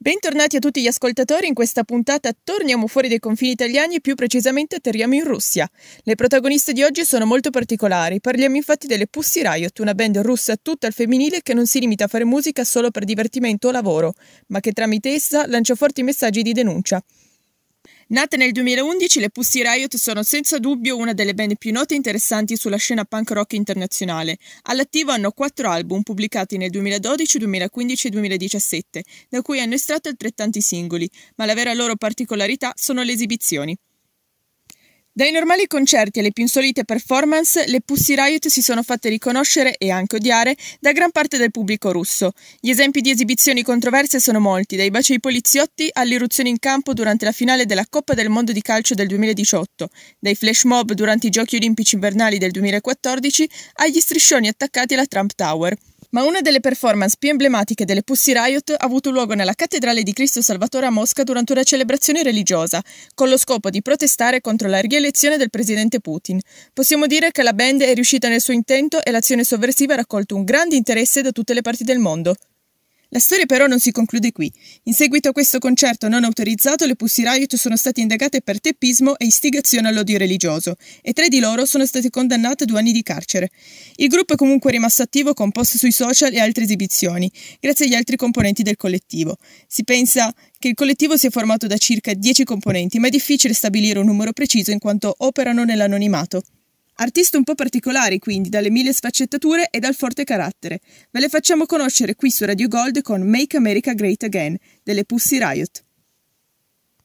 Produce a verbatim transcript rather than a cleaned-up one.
Bentornati a tutti gli ascoltatori, in questa puntata torniamo fuori dai confini italiani e più precisamente atterriamo in Russia. Le protagoniste di oggi sono molto particolari, parliamo infatti delle Pussy Riot, una band russa tutta al femminile che non si limita a fare musica solo per divertimento o lavoro, ma che tramite essa lancia forti messaggi di denuncia. Nate nel duemilaundici, le Pussy Riot sono senza dubbio una delle band più note e interessanti sulla scena punk rock internazionale. All'attivo hanno quattro album pubblicati nel duemiladodici, duemilaquindici e duemiladiciassette, da cui hanno estratto altrettanti singoli, ma la vera loro particolarità sono le esibizioni. Dai normali concerti alle più insolite performance, le Pussy Riot si sono fatte riconoscere e anche odiare da gran parte del pubblico russo. Gli esempi di esibizioni controverse sono molti, dai baci ai poliziotti all'irruzione in campo durante la finale della Coppa del Mondo di calcio del duemiladiciotto, dai flash mob durante i Giochi Olimpici Invernali del duemilaquattordici agli striscioni attaccati alla Trump Tower. Ma una delle performance più emblematiche delle Pussy Riot ha avuto luogo nella Cattedrale di Cristo Salvatore a Mosca durante una celebrazione religiosa, con lo scopo di protestare contro la rielezione del presidente Putin. Possiamo dire che la band è riuscita nel suo intento e l'azione sovversiva ha raccolto un grande interesse da tutte le parti del mondo. La storia però non si conclude qui. In seguito a questo concerto non autorizzato, le Pussy Riot sono state indagate per teppismo e istigazione all'odio religioso, e tre di loro sono state condannate a due anni di carcere. Il gruppo è comunque rimasto attivo con post sui social e altre esibizioni, grazie agli altri componenti del collettivo. Si pensa che il collettivo sia formato da circa dieci componenti, ma è difficile stabilire un numero preciso in quanto operano nell'anonimato. Artiste un po' particolari, quindi, dalle mille sfaccettature e dal forte carattere. Ve le facciamo conoscere qui su Radio Gold con Make America Great Again, delle Pussy Riot.